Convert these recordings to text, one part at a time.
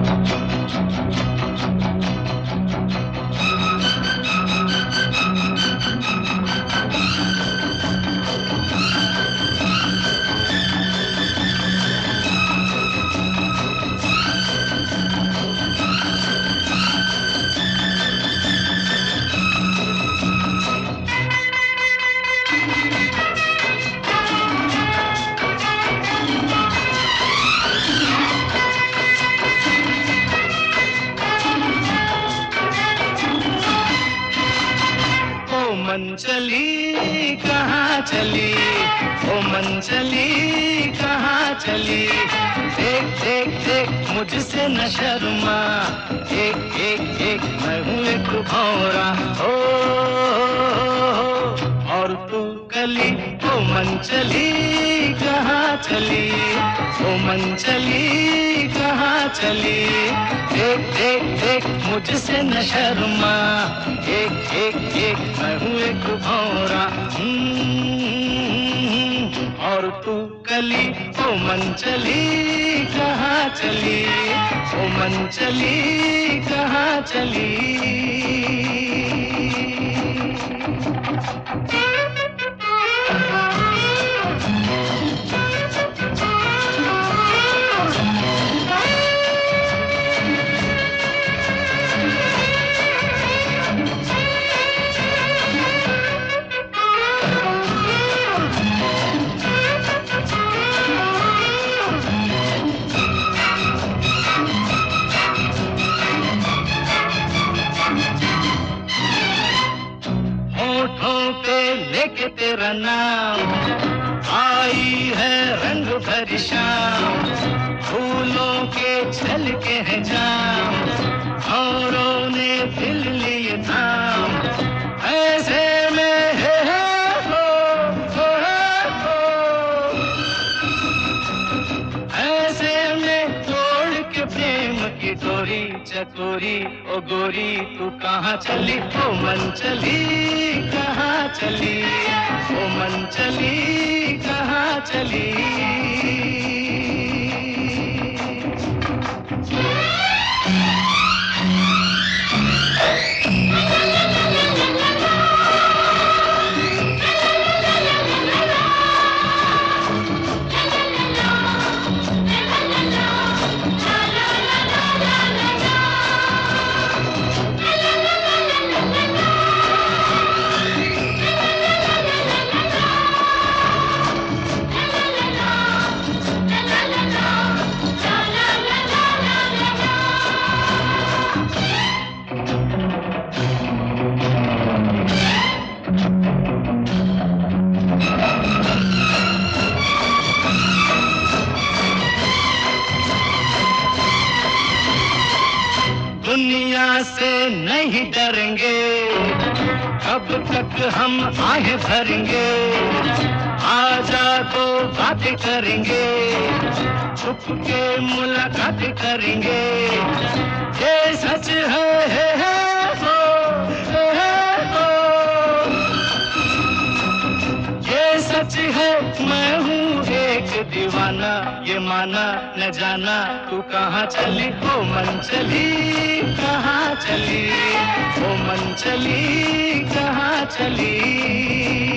मन चली कहाँ चली, ओ मन चली कहाँ चली। देख देख देख मुझसे न शर्मा, एक एक एक मैं हूँ एक भौरा। ओ और तू कली, ओ मन चली कहाँ चली, ओ मन चली कहाँ चली। देख देख देख मुझसे न शर्मा, एक एक एक मैं हूँ एक भौरा। और तू कली, ओ मन चली कहाँ चली, ओ मन चली कहाँ चली। लेके तेरा नाम आई है रंग भरी शाम, फूलों के छलके हैं जाम, औरों ने दिल लिए थाम। ऐसे में हो, ऐसे में तोड़ के प्रेम की डोरी चकोरी। ओ गोरी तू कहाँ चली, ओ मन चली कहाँ चली, ओ मन चली कहाँ चली। दुनिया से नहीं डरेंगे, कब तक हम आगे भरेंगे। आजा तो बातें करेंगे, छुप के मुलाकातें करेंगे। ये सच है हो, ये सच है मैं हूँ एक दीवाना। ये माना न जाना तू कहाँ चली, ओ मन चली कहाँ चली, ओ मन चली कहाँ चली।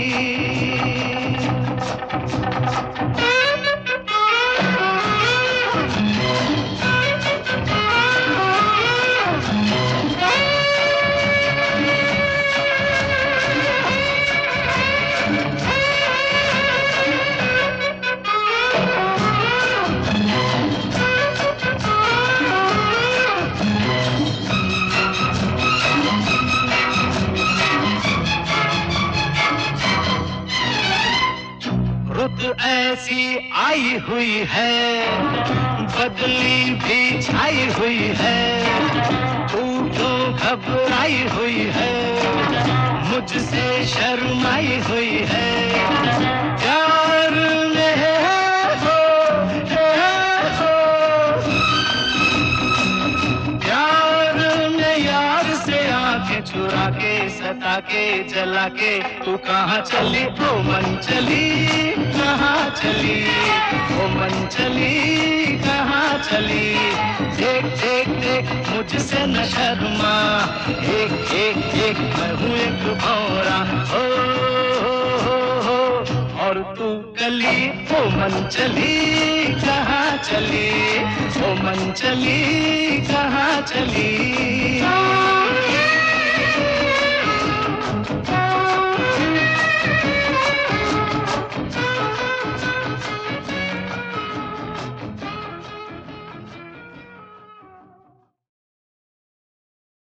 रुत ऐसी आई हुई है, बदली भी छाई हुई है। तू क्यों घबराई हुई है, मुझसे शर्माई हुई है। प्यार में हो, प्यार में यार से आंखें चुरा के सता के जला के तू कहाँ चली, ओ मन चली कहाँ चली, ओ मन चली कहाँ चली। देख देख मुझसे न शर्मा, एक एक एक मैं हूँ एक भौरा, हो और तू कली ओ मन चली कहाँ चली, ओ मन चली कहाँ चली।